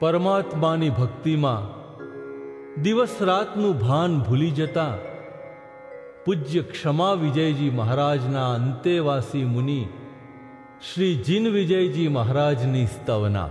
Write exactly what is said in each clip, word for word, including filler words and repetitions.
પરમાત્માની ભક્તિમાં દિવસ રાતનું ભાન ભૂલી જતા પૂજ્ય ક્ષમા વિજયજી મહારાજના અંતેવાસી મુનિ શ્રી જીન વિજયજી મહારાજની સ્તવના.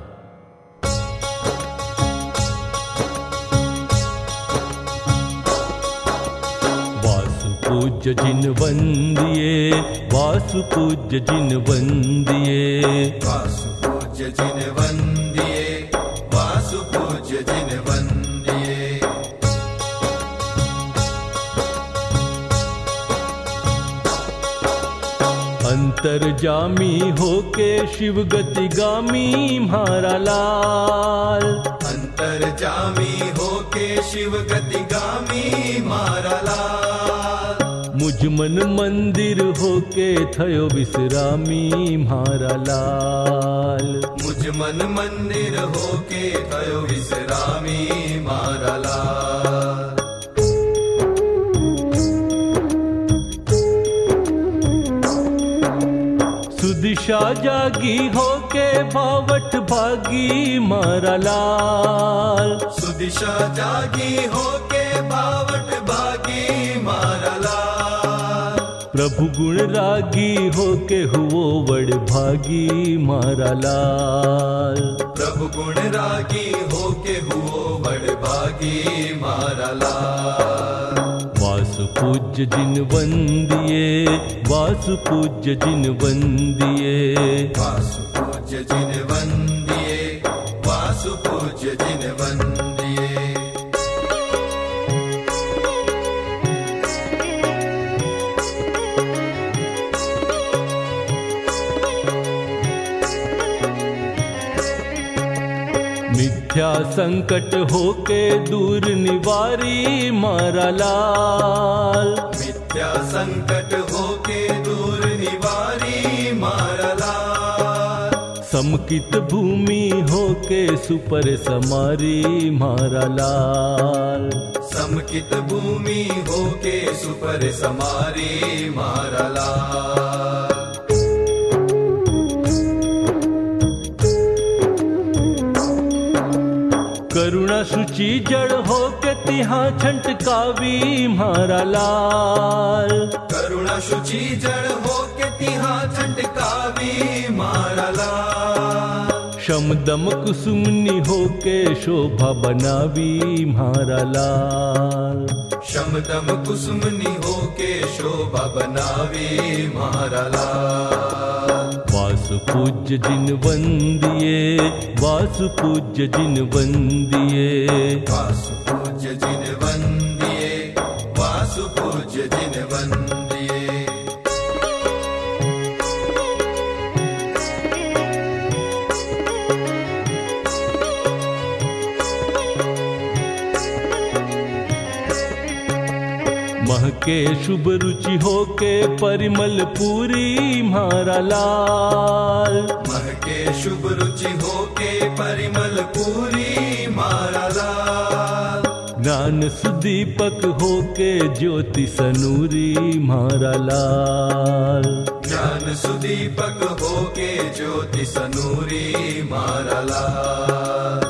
વાસુ પૂજ્ય જીન વંદિયે, વાસુ પૂજ્ય જીન વંદિયે, વાસુ પૂજ્ય જીન વંદિયે, વાસુ પૂજ્ય જીન વંદિયે. अंतरजामी होके शिव गति गामी म्हारा लाल, अंतरजामी होके शिव गति गामी मारा लाल. मुझ मन मंदिर होके थयो विश्रामी म्हारा लाल, मुझ मन मंदिर होके थयो विश्रामी मारा लाल. सुदिशा जागी होके भावट भागी मारा लाल, सुदिशा जागी होके भावट भागी मारा लाल. प्रभु गुण रागी होके हुओ वड़ भागी मारा लाल, प्रभु गुण रागी होके हुओ वड़ भागी मारा लाल. वासु पूज्य जिन वंदिये, वासु पूज्य जिन वंदिये, वासु पूज्य जिन वंदिये, वासु पूज्य जिन वंदिये. मिथ्या संकट होके दूर निवारी मारा लाल, मिथ्या संकट होके दूर निवारी मारा लाल. समकित भूमि होके सुपर समारी मारा लाल, समकित भूमि होके सुपर समारी मारा लाल. करुणा सूची जड़ होके तिहाँ छंटकावी म्हारा लाल, करुणा सूची जड़ होके तिहाँ छंटकावी मारा लाल. शमदम कुसुमनी होके शोभा बनावी म्हारा लाल, शमदम कुसुमनी होके शोभा बनावी मारा लाल. वासु पूज्य जिन वंदिये, वासु पूज्य जिन वंदिये, वासु पूज्य जिन वंदिये, वासु पूज्य जिन वंदिये. महके शुभ रुचि होके परिमल पूरी म्हारा लाल, महके शुभ रुचि होके परिमल पूरी मारा लाल. ज्ञान सुदीपक होके ज्योति सनूरी म्हारा लाल, ज्ञान सुदीपक होके ज्योति सनूरी मारा लाल.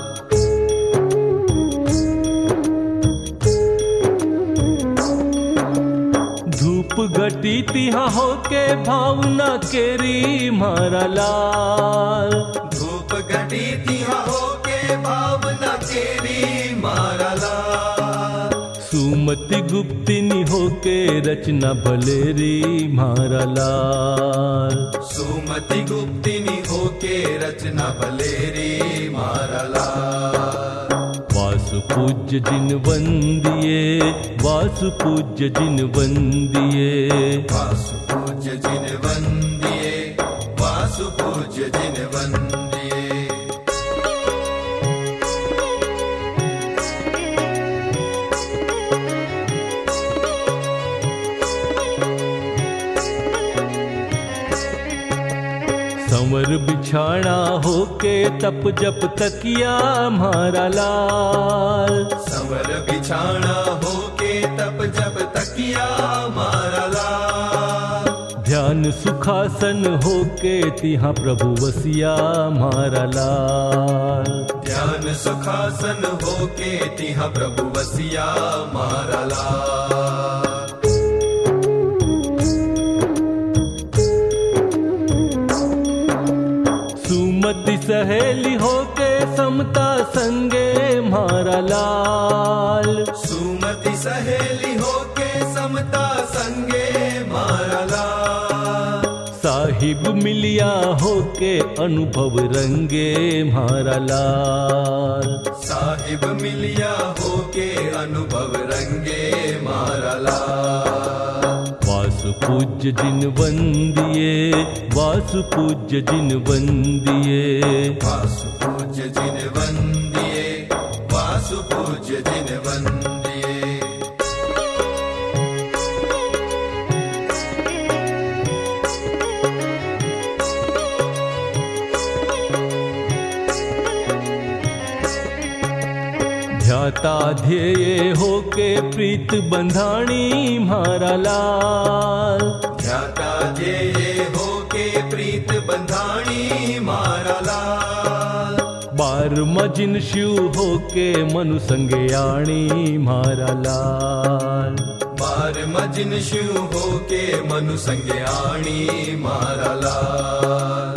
धूप घटी तिहाँ होके भावना केरी म्हारा लाल, धूप घटी तिहाँ होके भावना केरी मारा लाल. सुमति गुप्तिनी होके रचना भलेरी म्हारा लाल, सुमति गुप्तिनी होके रचना भलेरी मारा लाल. वासु पूज्य जिन वंदिये, वासु पूज्य जिन वंदिये, वासु पूज्य जिन वंदिये, वासु पूज्य जिन वंदिये. संवर बिछाना होके तप जप तकिया म्हारा लाल, संवर बिछाना होके तप जप तकिया म्हारा लाल. ध्यान ध्यान सुखासन होके तिहा प्रभु वसिया म्हारा लाल। ध्यान सुखासन होके तिहा प्रभु वसिया म्हारा लाल। सुमति सहेली होके समता संगे म्हारा लाल। सुमति सहेली होके समता संगे म्हारा लाल। साहिब मिलिया होके अनुभव रंगे म्हारा लाल। साहिब मिलिया होके अनुभव रंगे म्हारा लाल। वासु पूज्य जिन वंदिए, वासु पूज्य जिन वंदिए, वासु पूज्य जिन वंदिए, वासु पूज्य जिन वंदिए। ध्याता ध्येय होके प्रीत बंधाणी म्हारा लाल। ध्याता ध्येय होके प्रीत बंधाणी म्हारा लाल। बार मजिन शिव होके मनु संगे आणी म्हारा लाल। बार मजिन शिव होके मनु संगे आणी म्हारा लाल।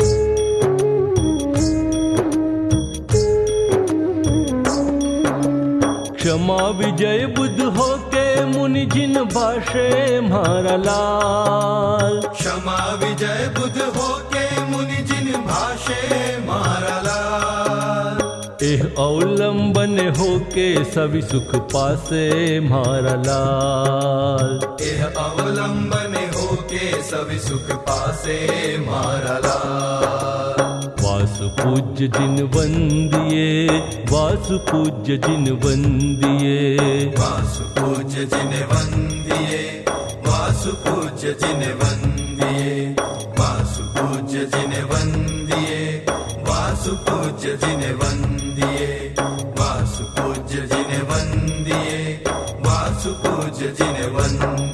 क्षमा विजय बुद्ध होके मुनि जिन भाषे म्हारा लाल। क्षमा विजय बुद्ध होके मुनि जिन भाषे म्हारा लाल। एह अवलंबन होके सभी सुख पासे म्हारा लाल। एह अवलंबन होके सभी सुख पासे म्हारा लाल। वासु पूज्य जिन वंदिए, वासु पूज्य जिन वंदिए, वासु पूज्य जिन वंदिए, वासु पूज्य जिन वंदिए, वासु पूज्य जिन वंदिए, वासु पूज्य जिन वंदिए, वासु पूज्य जिन वंदिए, वासु पूज्य जिन वंदिए।